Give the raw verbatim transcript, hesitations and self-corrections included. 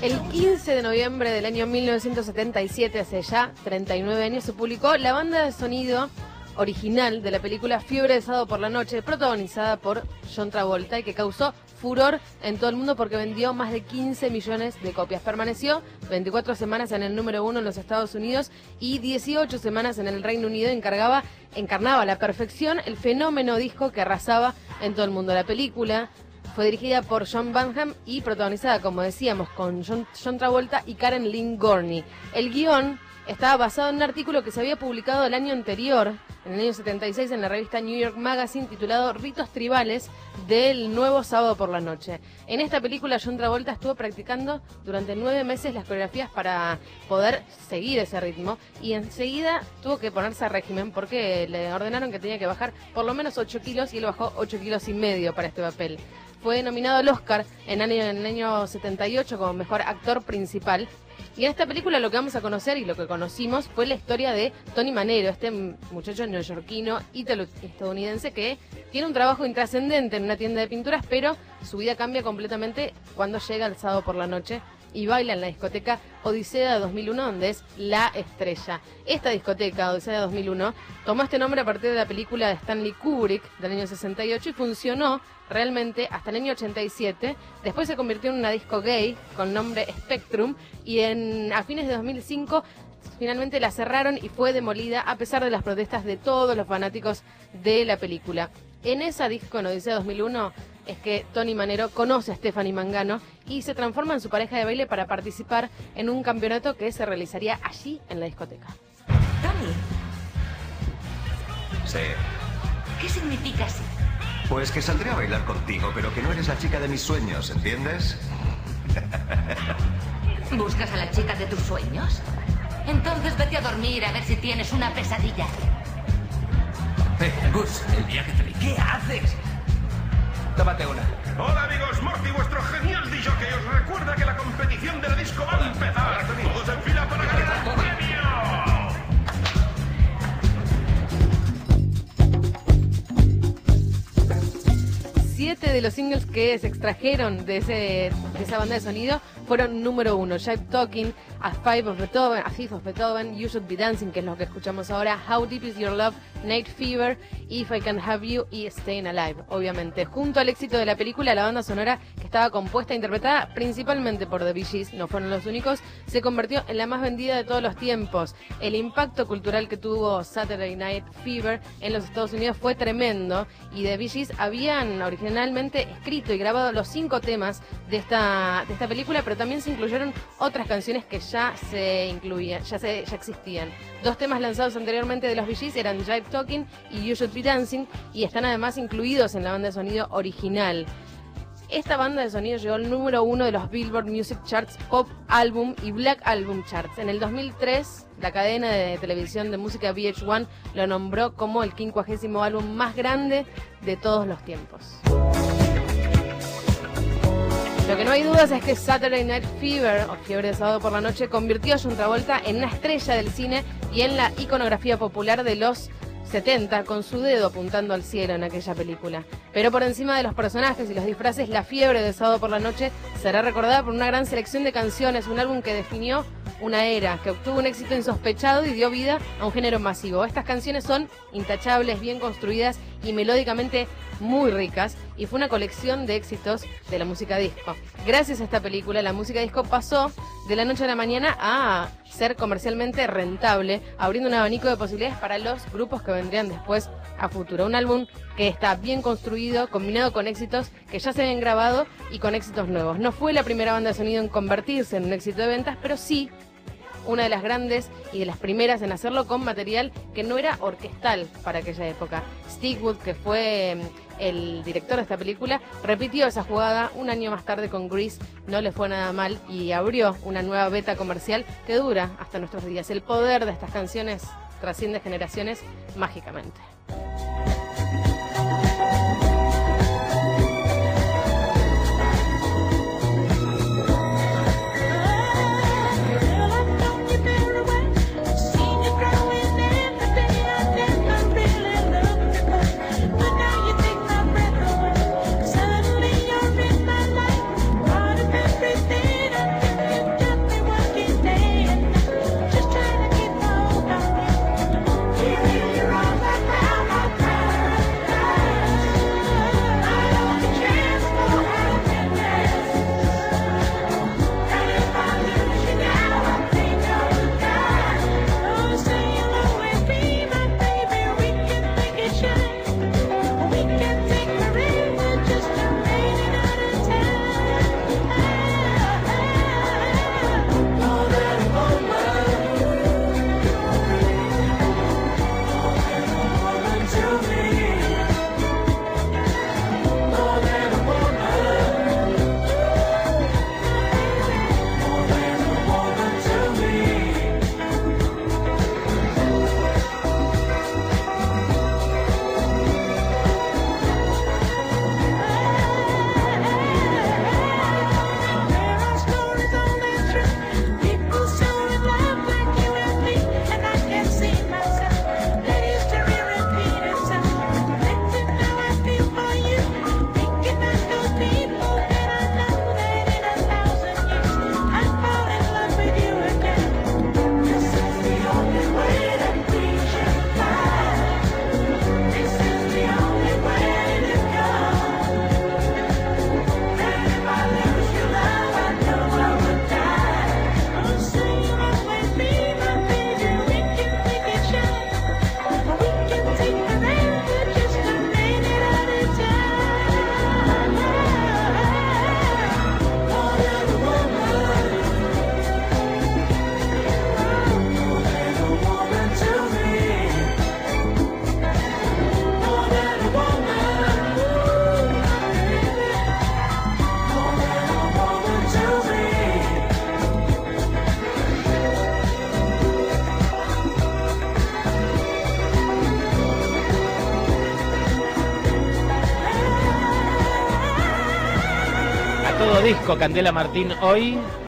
El quince de noviembre del año mil novecientos setenta y siete, hace ya treinta y nueve años, se publicó la banda de sonido original de la película Fiebre de Sábado por la Noche, protagonizada por John Travolta, y que causó furor en todo el mundo porque vendió más de quince millones de copias. Permaneció veinticuatro semanas en el número uno en los Estados Unidos y dieciocho semanas en el Reino Unido. Encargaba, encarnaba a la perfección el fenómeno disco que arrasaba en todo el mundo. La película fue dirigida por John Bonham y protagonizada, como decíamos, con John, John Travolta y Karen Lynn Gorney. El guión estaba basado en un artículo que se había publicado el año anterior, en el año setenta y seis, en la revista New York Magazine, titulado Ritos Tribales del Nuevo Sábado por la Noche. En esta película, John Travolta estuvo practicando durante nueve meses las coreografías para poder seguir ese ritmo, y enseguida tuvo que ponerse a régimen porque le ordenaron que tenía que bajar por lo menos ocho kilos, y él bajó ocho kilos y medio para este papel. Fue nominado al Oscar en, año, en el año setenta y ocho como mejor actor principal. Y en esta película lo que vamos a conocer y lo que conocimos fue la historia de Tony Manero, este muchacho neoyorquino ítalo-estadounidense que tiene un trabajo intrascendente en una tienda de pinturas, pero su vida cambia completamente cuando llega el sábado por la noche y baila en la discoteca Odisea de dos mil uno, donde es la estrella. Esta discoteca, Odisea de dos mil uno, tomó este nombre a partir de la película de Stanley Kubrick del año sesenta y ocho y funcionó realmente hasta el año ochenta y siete. Después se convirtió en una disco gay con nombre Spectrum, y en, a fines de dos mil cinco finalmente la cerraron y fue demolida a pesar de las protestas de todos los fanáticos de la película. En esa disco, en Odisea dos mil uno, es que Tony Manero conoce a Stephanie Mangano y se transforma en su pareja de baile para participar en un campeonato que se realizaría allí en la discoteca. Tony. Sí. ¿Qué significa sí? Pues que saldré a bailar contigo, pero que no eres la chica de mis sueños, ¿entiendes? ¿Buscas a la chica de tus sueños? Entonces vete a dormir a ver si tienes una pesadilla. Eh, Gus, el viaje feliz. ¿Qué haces? Tómate una. Hola amigos, Morty, vuestro genial D J, que os recuerda que la competición de la disco va a empezar. Todos en fila para ganar el premio. Siete de los singles que se extrajeron de, ese, de esa banda de sonido fueron número uno: Jive Talking, A Five of Beethoven, A Fifth of Beethoven, You Should Be Dancing, que es lo que escuchamos ahora, How Deep Is Your Love, Night Fever, If I Can Have You y Staying Alive. Obviamente, junto al éxito de la película, la banda sonora, que estaba compuesta e interpretada principalmente por The Bee Gees, no fueron los únicos, se convirtió en la más vendida de todos los tiempos. El impacto cultural que tuvo Saturday Night Fever en los Estados Unidos fue tremendo, y The Bee Gees habían originalmente escrito y grabado los cinco temas de esta, de esta película, pero también se incluyeron otras canciones que ya se incluían, ya, se, ya existían. Dos temas lanzados anteriormente de los Bee Gees eran Jive Talking y You Should Be Dancing, y están además incluidos en la banda de sonido original. Esta banda de sonido llegó al número uno de los Billboard Music Charts, Pop Album y Black Album Charts. En el dos mil tres, la cadena de televisión de música V H uno lo nombró como el quincuagésimo álbum más grande de todos los tiempos. Lo que no hay dudas es que Saturday Night Fever, o Fiebre de Sábado por la Noche, convirtió a John Travolta en una estrella del cine y en la iconografía popular de los setenta, con su dedo apuntando al cielo en aquella película. Pero por encima de los personajes y los disfraces, la Fiebre de Sábado por la Noche será recordada por una gran selección de canciones, un álbum que definió una era, que obtuvo un éxito insospechado y dio vida a un género masivo. Estas canciones son intachables, bien construidas y melódicamente muy ricas, y fue una colección de éxitos de la música disco. Gracias a esta película, la música disco pasó de la noche a la mañana a ser comercialmente rentable, abriendo un abanico de posibilidades para los grupos que vendrían después a futuro. Un álbum que está bien construido, combinado con éxitos que ya se habían grabado y con éxitos nuevos. No fue la primera banda de sonido en convertirse en un éxito de ventas, pero sí una de las grandes y de las primeras en hacerlo con material que no era orquestal para aquella época. Steve Wood, que fue el director de esta película, repitió esa jugada un año más tarde con Grease, no le fue nada mal y abrió una nueva beta comercial que dura hasta nuestros días. El poder de estas canciones trasciende generaciones mágicamente. disco Candela Martín hoy?